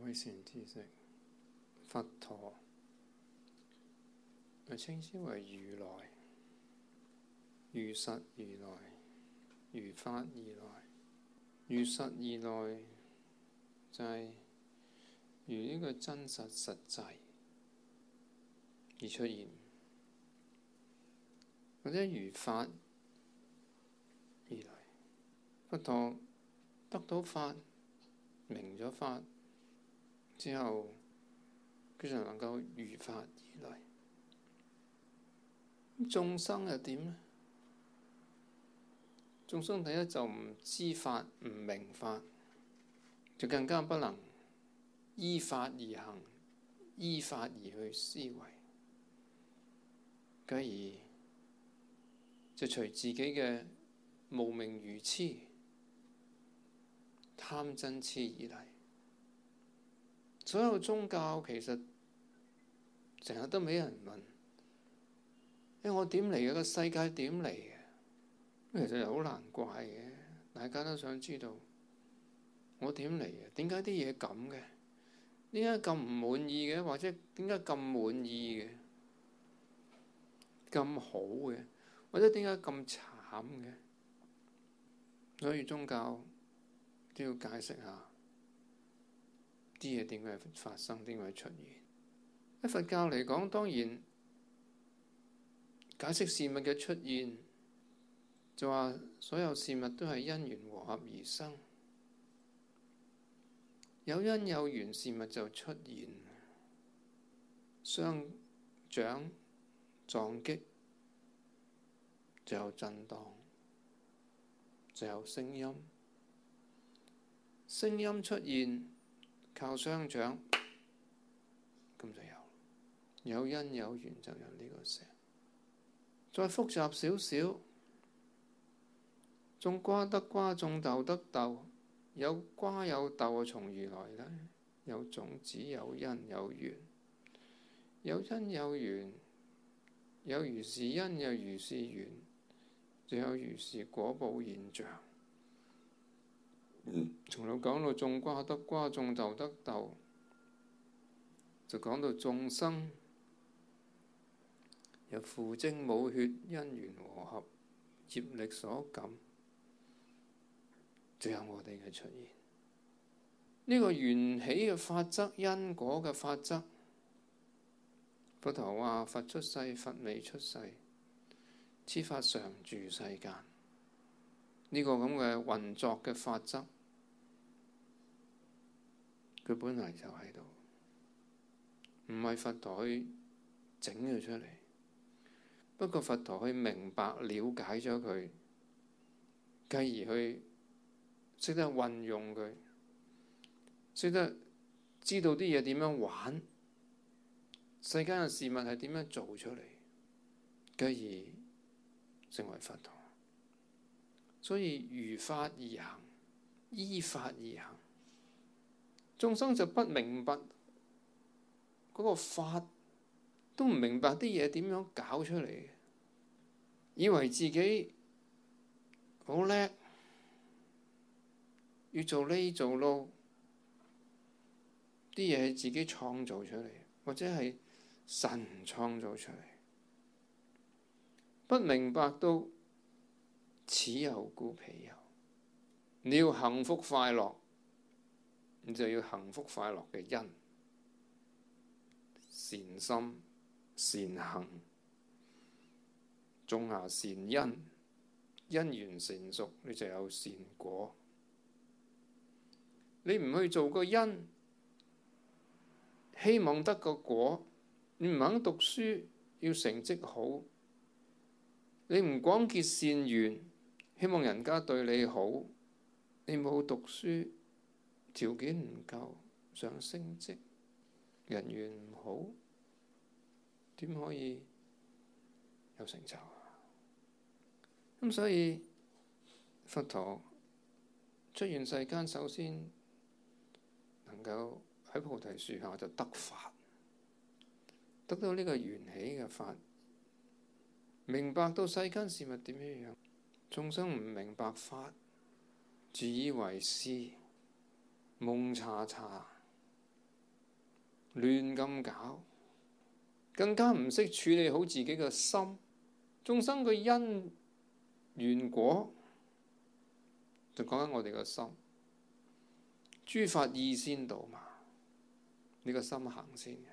開善知識，佛陀佢稱之為如來，如實如來，如法如來。如實如來就係如呢個真實實際而出現，或者如法而來。佛陀得到法，明咗法之後，佢就能夠如法而來。咁眾生又點呢？眾生第一就唔知法，唔明法，就更加不能依法而行，依法而去思維，繼而就隨自己嘅無明愚痴、貪嗔痴而嚟。所有宗教其實成日都俾人問：我點嚟嘅？個世界點嚟嘅？其實又好難怪嘅，大家都想知道我點嚟嘅？點解啲嘢咁嘅？點解咁唔滿意嘅？或者點解咁滿意嘅？咁好嘅？或者點解咁慘嘅？所以宗教都要解釋下啲嘢點解發生，點解出現。喺佛教嚟講，當然解釋事物嘅出現，就話所有事物都係因緣和合而生，有因有緣，事物就出現，相長撞擊就有震盪，就有聲音，聲音出現靠相長，咁就有因有緣就有呢個聲。再複雜少少，種瓜得瓜，種豆得豆，有瓜有豆從如來呢？有種子，有因有緣，有因有緣，有如是因，有如是緣，就有如是果報現象。從頭講到種瓜得瓜，種豆得豆，就講到眾生有父精母血，因緣和合，業力所感，就有我哋嘅出現。呢個緣起嘅法則，因果嘅法則，佛陀話：佛出世，佛未出世，此法常住世間。呢個咁嘅運作嘅法則，佢本嚟就喺度，唔係佛陀去整佢出嚟。不過佛陀去明白了解咗佢，繼而去識得運用佢，識得知道啲嘢點樣玩，世間嘅事物係點樣做出嚟，繼而成為佛陀。所以如法而行，依法而行，眾生就不明白嗰個法，都唔明白啲嘢點樣搞出嚟，以為自己好叻，要做呢做路，啲嘢係自己創造出嚟，或者係神創造出嚟，不明白到此有故彼有。你要幸福快樂，你就要幸福快樂嘅因，善心善行，種下善因，因緣成熟，你就有善果。你唔去做個因，希望得個果，你唔肯讀書要成績好，你唔廣結善緣，希望人家對你好，你冇讀書，條件唔夠，想升職，人緣唔好，點可以有成就啊？咁所以佛陀出現世間，首先能夠喺菩提樹下就得法，得到呢個緣起嘅法，明白到世間事物點樣樣。眾生唔明白法，自以為是，蒙查查， 亂咁搞，更加唔識處理好自己嘅心。眾生嘅因緣果就講緊我哋嘅心，諸法意先導嘛，你個心行先嘅，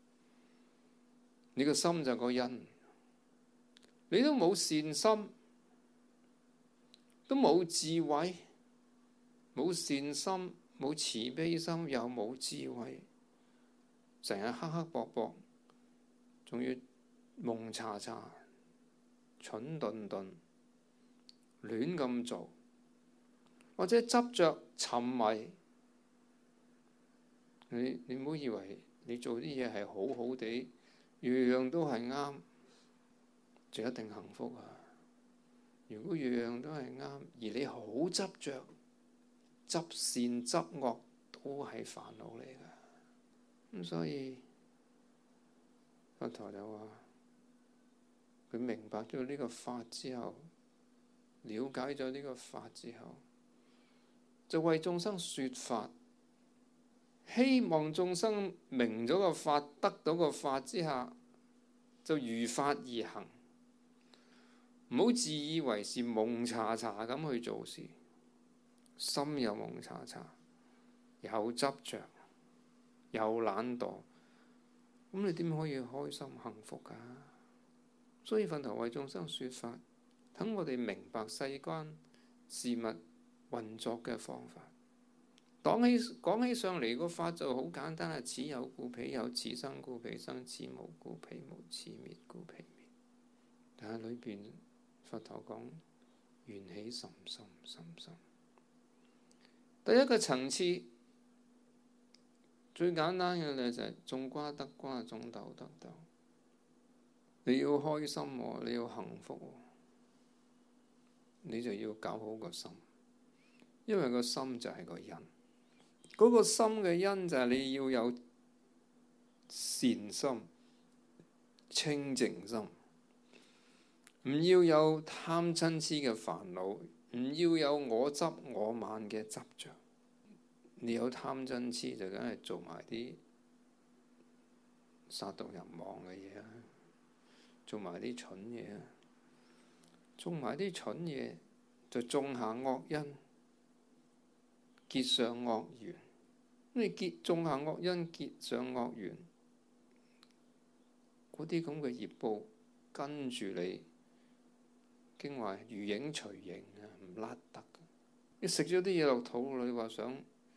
你個心就個因，你都冇善心，都冇智慧，冇善心，冇慈悲心，又冇智慧，成日黑黑薄薄，仲要蒙查查、蠢頓頓、亂咁做，或者執着沉迷。你唔好以為你做啲嘢係好好地，樣樣都係啱，就一定幸福啊！如果樣樣都係啱，而你好執着，執善執惡都係煩惱嚟㗎。咁所以佛陀就話，佢明白咗呢個法之後，了解咗呢個法之後，就為眾生說法，希望眾生明咗個法，得到個法之下，就如法而行，唔好自以為是，蒙查查咁去做事，心又蒙查查，又執着，又懶惰，咁你點可以開心幸福㗎？所以佛陀為眾生說法，等我哋明白世間事物運作嘅方法。講起上嚟個法就好簡單啦，此有故彼有，此生故彼生，此無故彼無，此滅故彼滅。但係裏邊佛陀講緣起甚深甚深。第一個層次最簡單嘅咧就係種瓜得瓜，種豆得豆。你要開心喎，你要幸福喎，你就要搞好個心，因為個心就係個因。嗰個心嘅因就係你要有善心、清淨心，唔要有貪嗔痴嘅煩惱，唔要有我執我慢嘅執着。你有貪嗔痴就梗係做埋啲殺盜淫妄嘅嘢啦，做埋啲蠢嘢啊，做埋啲蠢嘢就種下惡因，結上惡緣。你種下惡因，結上惡緣，嗰啲咁嘅業報跟住你，經話如影隨形啊，唔甩得。你食咗啲嘢落肚，你話想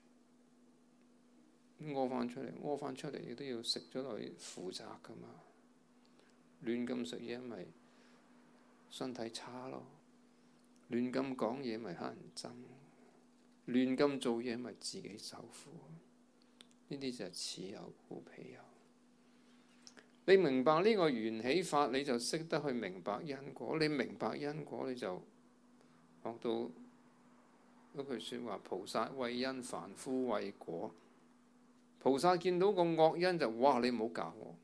屙翻出嚟，屙翻出嚟你都要食咗落去負責噶嘛。亂咁食嘢咪身體差咯，亂咁講嘢咪乞人憎，亂咁做嘢咪自己受苦。呢啲就係此有故彼有。你明白呢個緣起法，你就識得去明白因果。你明白因果，你就學到嗰句説話：菩薩為因，凡夫為果。菩薩見到個惡因就哇，你唔好搞我。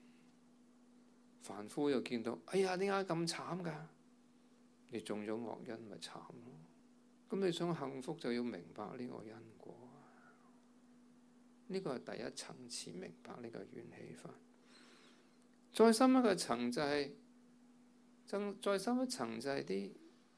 凡夫又見到，哎呀，點解咁慘㗎？你種咗惡因咪慘咯。咁你想幸福就要明白呢個因果。呢個係第一層次明白呢個緣起法。再深一個層就係、再深一層就係啲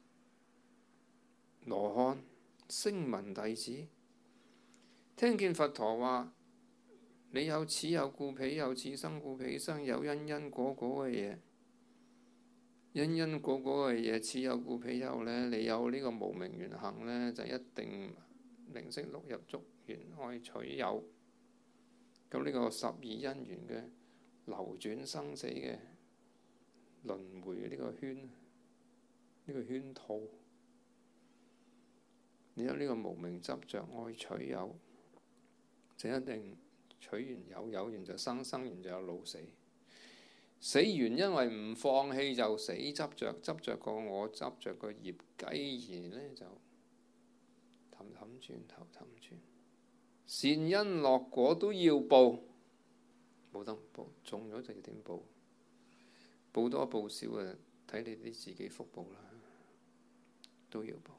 羅漢聲聞弟子，聽見佛陀話：你有此有故彼有，此生故彼生，有因果嘅嘢，因果嘅嘢，此有故彼有呢，你有呢個無明緣行呢，就一定名色六入觸緣愛取有。咁呢個12因緣嘅流轉生死嘅輪迴呢個圈，呢個圈套，你有呢個無明執着愛取有，就一定取完有，有完就生，生完就有老死，死完因為唔放棄就死，執着個我，執着個業，繼而呢就氹轉頭氹轉。善因惡果都要報，冇得唔報，中咗就要點報？報多報少啊，睇你哋自己福報啦。都要報，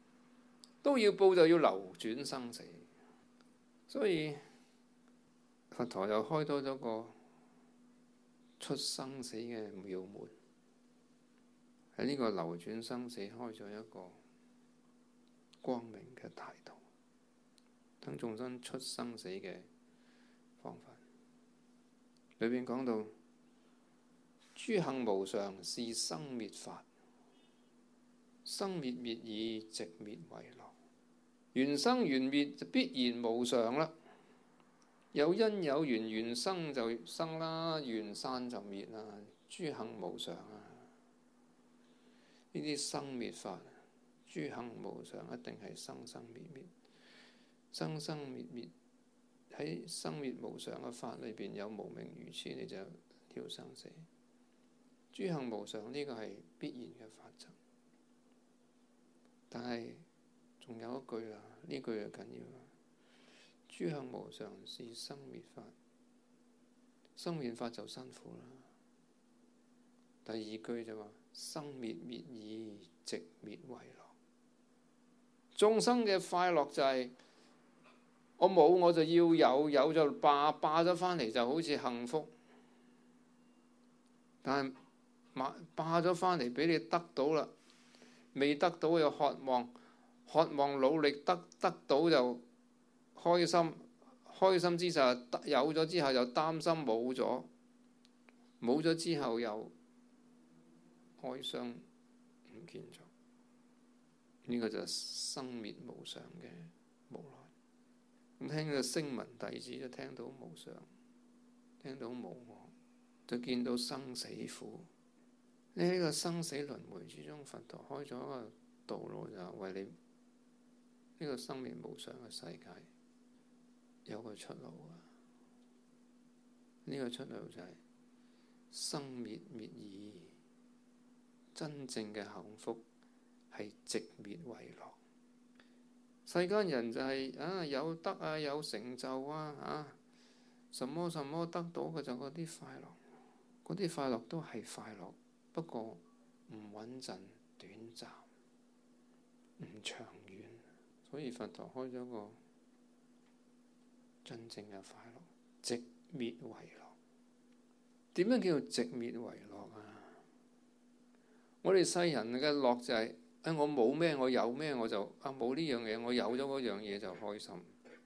都要報就要流轉生死。所以佛陀又開多咗個出生死嘅妙門，喺呢個流轉生死開咗一個光明嘅大道，等眾生出生死嘅方法。裏邊講到諸行無常，是生滅法，生滅滅已，寂滅為樂。緣生緣滅就必然無常啦，有因有緣，緣生就生啦，緣散就滅啦。諸行無常啊，呢啲生滅法，諸行無常一定係生生滅滅，生生滅滅。喺生滅無常嘅法裏邊有無明愚癡，你就跳生死。諸行無常呢個係必然嘅法則，但係仲有一句啊，呢句就緊要啦。諸行無常，是生滅法，生滅法就辛苦啦。第二句就話生滅滅已，寂滅為樂。眾生嘅快樂就係我冇我就要有，有就霸咗返嚟就好似幸福，但係霸咗返嚟俾你得到啦，未得到又渴望努力得到就開心，開心之後有咗之後又擔心冇咗，冇咗之後又哀傷唔見咗，呢個就係生滅無常嘅無奈。咁聽到聲聞弟子就聽到無常，聽到無我，就見到生死苦。呢個生死輪迴之中，佛陀開咗一個道路，就係為你呢個生滅無常嘅世界有個出路啊！呢個出路就係生滅滅已，真正嘅幸福係寂滅為樂。世間人就係有得啊，有成就啊，什麼什麼得到嘅就嗰啲快樂，嗰啲快樂都係快樂，不過唔穩陣、短暫、唔長遠。所以佛陀開咗個真正嘅快樂，寂滅為樂。點樣叫做寂滅為樂啊？我哋世人嘅樂就係我冇咩，我有咩我就冇呢樣嘢，我有咗嗰樣嘢就開心。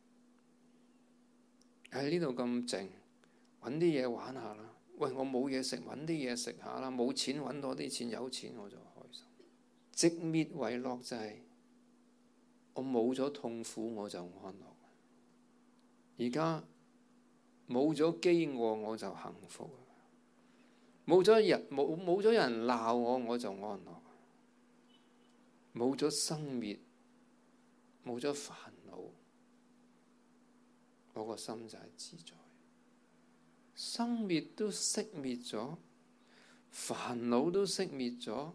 喺呢度咁靜，揾啲嘢玩下啦。喂，我冇嘢食，揾啲嘢食下啦。冇錢揾多啲錢，有錢我就開心。寂滅為樂就係我冇咗痛苦我就安樂。而家冇咗飢餓我就幸福。冇咗人鬧我就安樂。冇咗生滅，冇咗煩惱，我個心就係自在。生滅都熄滅咗，煩惱都熄滅咗。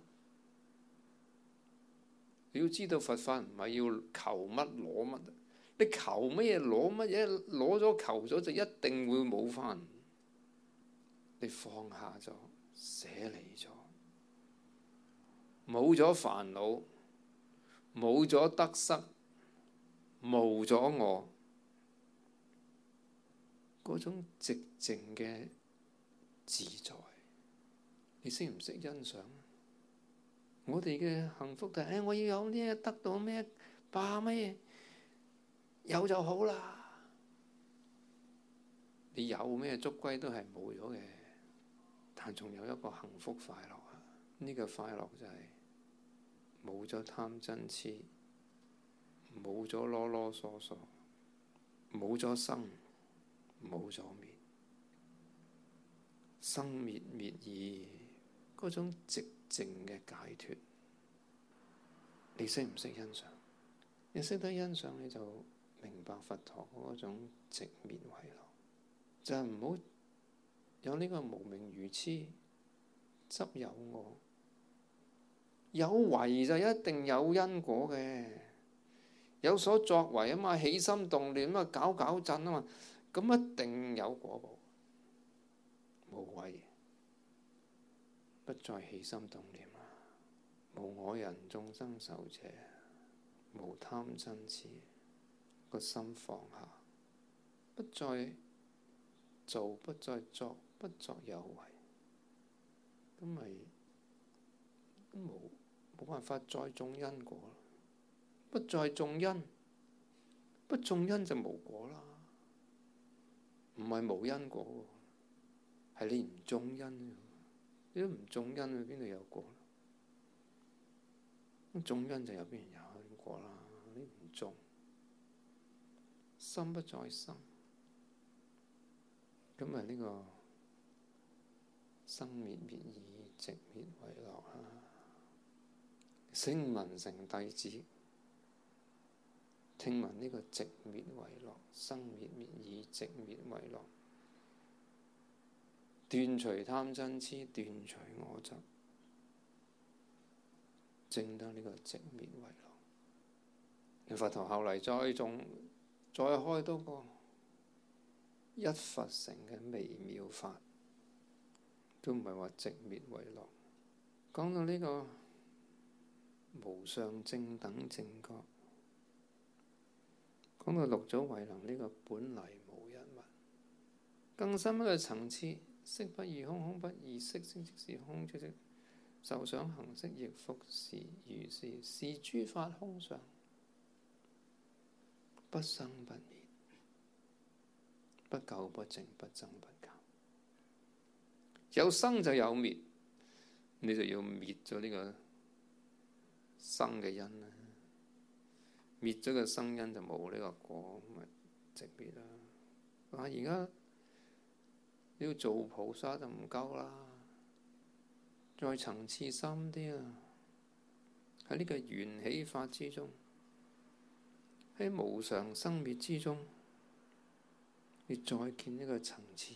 你要知道佛法唔係要求乜攞乜，你求乜嘢攞乜嘢，攞咗求咗就一定會冇返。你放下咗，捨離咗，冇咗煩惱，冇咗得失，無咗我，嗰種寂靜嘅自在，你識唔識欣賞？我哋嘅幸福就係我要有咩得到咩霸咩，有就好啦。你有咩捉龜都係冇咗嘅，但仲有一個幸福快樂啊！呢個快樂就係冇咗貪嗔痴，冇咗囉囉嗦嗦，冇咗生，冇咗滅，生滅滅已，嗰種寂靜嘅解脫，你識唔識欣賞？你識得欣賞，你就明白佛陀嗰種寂滅為樂，就係唔好有呢個無明愚癡，執有我。有為就一定有因果嘅，有所作為啊嘛，起心動念啊，搞震啊嘛，咁一定有果報。無為，不再起心動念啊，無我人眾生受者，無貪嗔癡，個心放下，不再做，不再作，不作有為，咁咪都冇辦法再種因果啦。不再種因，不種因就無果啦。唔係冇因果喎，係你唔種因，你都唔種因，佢邊度有果？咁種因就有邊有因果啦？你唔種，心不在生，咁咪呢個生滅滅已，寂滅為樂啊！聲聞乘弟子，聽聞呢個寂滅為樂，生滅滅已，寂滅為樂，斷除貪嗔痴，斷除我執，證得呢個寂滅為樂。佛陀後嚟再開多個一佛乘嘅微妙法，都唔係話寂滅為樂。講到呢個無上正等正覺，講到六祖慧能呢個本來無一物，更深一個層次，色不異空，空不異色，色即是空，即是受想行識亦復是如是，是諸法空相，不生不滅，不垢不淨，不增不減。有生就有滅，你就要滅咗呢個生嘅因啦。滅咗個生因就冇呢個果，咪寂滅啦。而家要做菩薩就唔夠啦，再層次深啲啊！喺呢個緣起法之中，喺無常生滅之中，你再見呢個層次，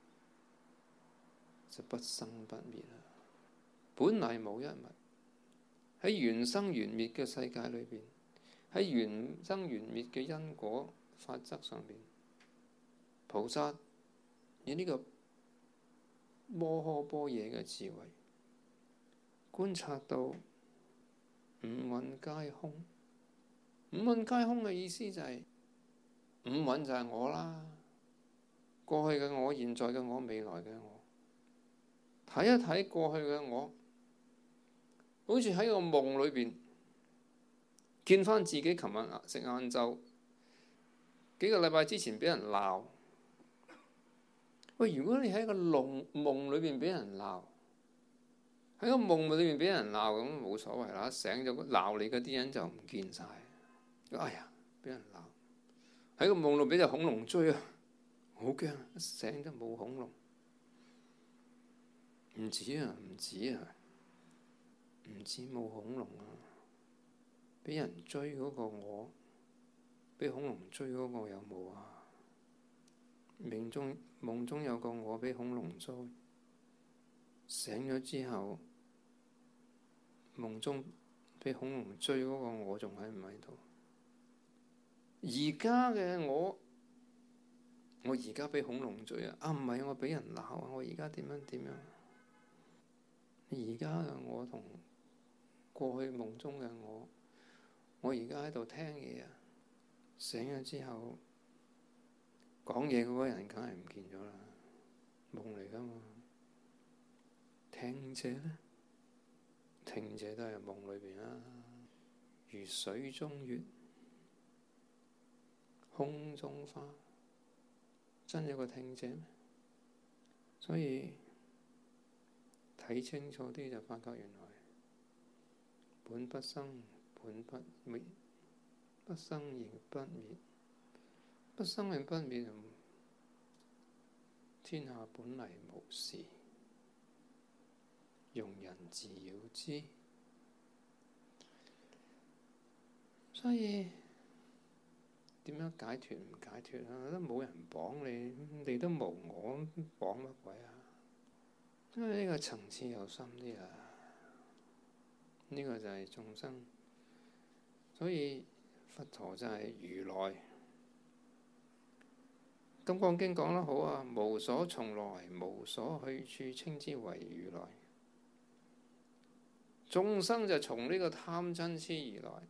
就不生不滅啦。本嚟無一物，喺緣生緣滅嘅世界裏邊，喺緣生緣滅嘅因果法則上邊，菩薩以呢個摩訶般若嘅智慧，觀察到五蘊皆空。五蘊皆空嘅意思就係五蘊就係我啦，過去嘅我、現在嘅我、未來嘅我。睇一睇過去嘅我，好似喺個夢裏邊見翻自己琴日食晏晝，幾個禮拜之前俾人鬧。喂，如果你喺個夢裏邊俾人鬧，喺個夢裏邊俾人鬧，咁冇所謂啦。醒咗鬧你嗰啲人就唔見晒。哎呀，俾人鬧，喺個夢度俾隻恐龍追啊，好驚！一醒就冇恐龍，唔止啊，唔止冇恐龍啊，俾人追嗰個我，俾恐龍追嗰個有冇啊？夢中有個我俾恐龍追，醒咗之後，夢中俾恐龍追嗰個我仲喺唔喺度？而家嘅我而家俾恐龍追啊！唔係我俾人鬧啊！我而家點樣？而家嘅我同過去夢中嘅我而家喺度聽嘢啊！醒咗之後講嘢嗰個人梗係唔見咗啦，夢嚟噶嘛？聽者呢？聽者都係夢裏邊啦，如水中月，空中花，真有個聽者咩？所以睇清楚啲就發覺原來本不生，本不滅，不生亦不滅，不生亦不滅，天下本嚟無事，庸人自擾之。所以點樣解脫唔解脫啊？都冇人綁你，你都無我，綁乜鬼啊？因為呢個層次又深啲啊！呢個就係眾生，所以佛陀就係如來。《金剛經》講得好啊，無所從來，無所去處，稱之為如來。眾生就從呢個貪嗔痴而來，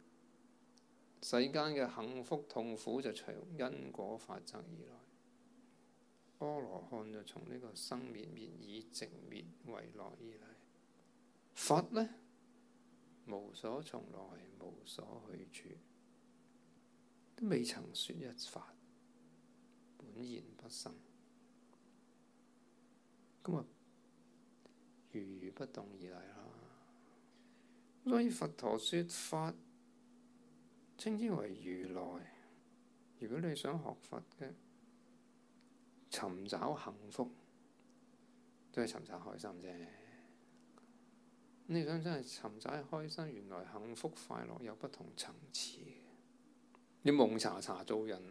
世間嘅幸福痛苦就從因果法則而來。 阿羅漢就從呢個生滅滅以寂滅為樂而嚟。佛呢，無所從來，無所去處，都未曾說一法，本然不生。咁啊，如如不動而嚟啦。所以佛陀說法，稱之為如來。如果你想學佛嘅，尋找幸福，都係尋找開心啫。你想真係尋找開心，原來幸福快樂有不同層次。你蒙查查做人，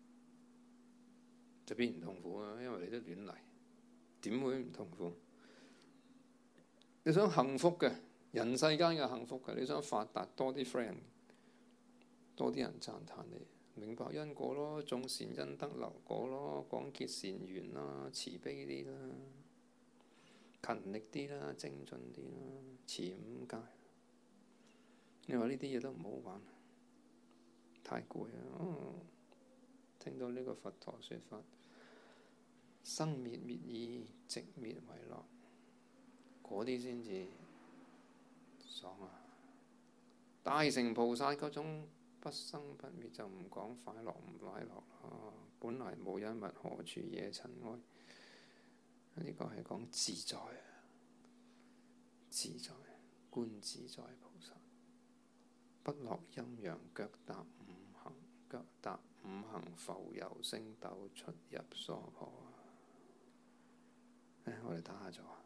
就必然痛苦啊！因為你都亂嚟，點會唔痛苦？你想幸福嘅，人世間嘅幸福嘅，你想發達，多啲 friend，多啲人讚歎你，明白因果咯，種善因得流果咯，廣結善緣啦，慈悲啲啦，勤力啲啦，精進啲啦，持五戒。你話呢啲嘢都唔好玩，太攰啊！聽到呢個佛陀說法，生滅滅以寂滅為樂，嗰啲先至爽啊！大乘菩薩嗰種不生不滅就唔講快樂唔快樂啦，本來無一物，何處惹塵埃？呢個係講自在啊，自在觀自在菩薩，不落陰陽，腳踏五行，腳踏五行浮游星斗，出入娑婆。我哋打下坐。